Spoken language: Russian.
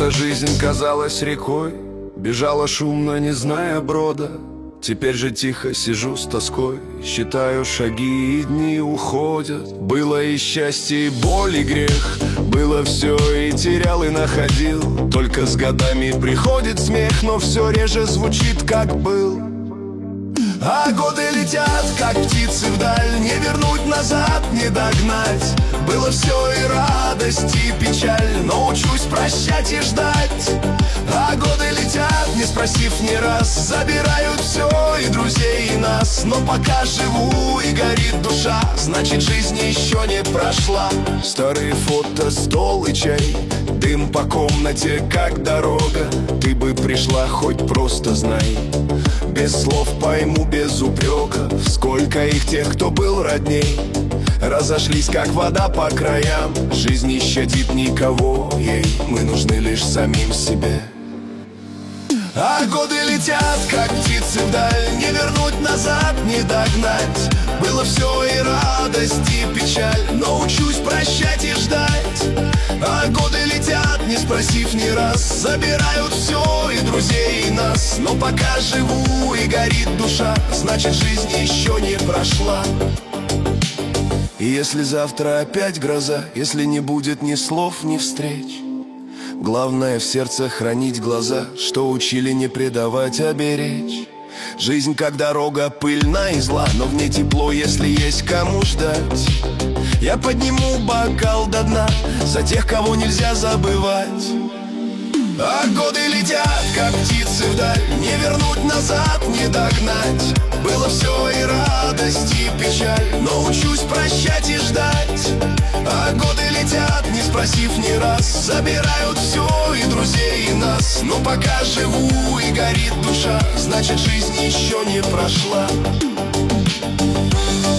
Когда-то жизнь казалась рекой, бежала шумно, не зная брода. Теперь же тихо сижу с тоской, считаю шаги, и дни уходят. Было и счастье, и боль, и грех, было все, и терял, и находил. Только с годами приходит смех, но все реже звучит, как был. А годы летят, как птицы вдаль, не вернуть назад, не догнать. Было все и радость, и печаль, но учусь прощать и ждать. А годы летят, не спросив ни раз, забирают все, и друзей, и нас. Но пока живу и горит душа, значит жизнь еще не прошла. Старые фото, стол и чай, дым по комнате, как дорога. Ты бы пришла, хоть просто знай, без слов пойму, без упреков. Сколько их тех, кто был родней, разошлись, как вода по краям. Жизнь не щадит никого, ей мы нужны лишь самим себе. А годы летят, как птицы вдаль, не вернуть назад, не догнать. Было все и радость, и печаль, но учусь прощать и ждать. А годы летят, не спросив ни раз, забирают все, и друзей, и нас. Но пока живу и горит душа, значит жизнь еще не прошла. И если завтра опять гроза, если не будет ни слов, ни встреч, главное в сердце хранить глаза, что учили не предавать, а беречь. Жизнь как дорога пыльна и зла, но в ней тепло, если есть кому ждать. Я подниму бокал до дна за тех, кого нельзя забывать. А годы летят, как птицы вдаль, не вернуть назад, не догнать. Было все и радость, и печаль, но учусь прощать и ждать. А годы летят, не спросив ни раз, забирают все, и друзей, и нас. Но пока живу и горит душа, значит жизнь еще не прошла.